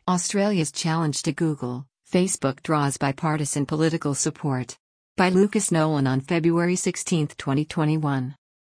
Australia's challenge to Google, Facebook draws bipartisan political support. By Lucas Nolan on February 16, 2021.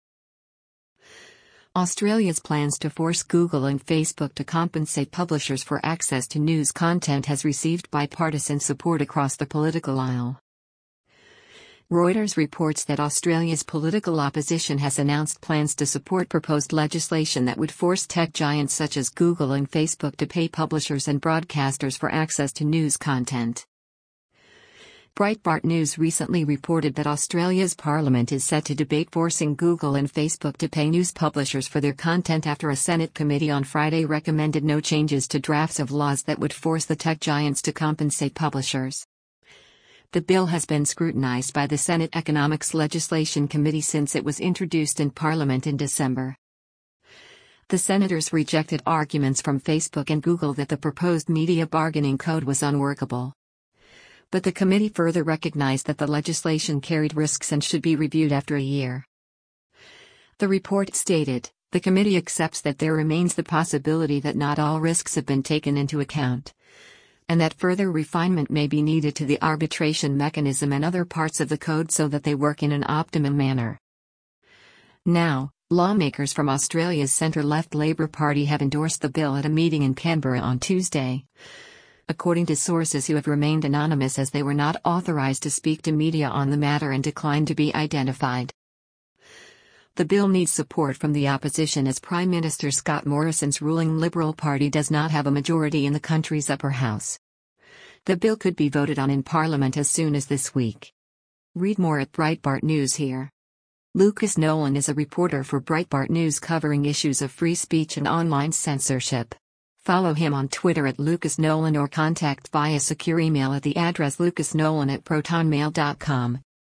Australia's plans to force Google and Facebook to compensate publishers for access to news content has received bipartisan support across the political aisle. Reuters reports that Australia's political opposition has announced plans to support proposed legislation that would force tech giants such as Google and Facebook to pay publishers and broadcasters for access to news content. Breitbart News recently reported that Australia's parliament is set to debate forcing Google and Facebook to pay news publishers for their content after a Senate committee on Friday recommended no changes to drafts of laws that would force the tech giants to compensate publishers. The bill has been scrutinized by the Senate Economics Legislation Committee since it was introduced in Parliament in December. The senators rejected arguments from Facebook and Google that the proposed media bargaining code was unworkable. But the committee further recognized that the legislation carried risks and should be reviewed after a year. The report stated, the committee accepts that there remains the possibility that not all risks have been taken into account, and that further refinement may be needed to the arbitration mechanism and other parts of the code so that they work in an optimum manner. Now, lawmakers from Australia's centre-left Labor Party have endorsed the bill at a meeting in Canberra on Tuesday, according to sources who have remained anonymous as they were not authorised to speak to media on the matter and declined to be identified. The bill needs support from the opposition as Prime Minister Scott Morrison's ruling Liberal Party does not have a majority in the country's upper house. The bill could be voted on in Parliament as soon as this week. Read more at Breitbart News here. Lucas Nolan is a reporter for Breitbart News covering issues of free speech and online censorship. Follow him on Twitter at Lucas Nolan or contact via secure email at the address lucasnolan@protonmail.com.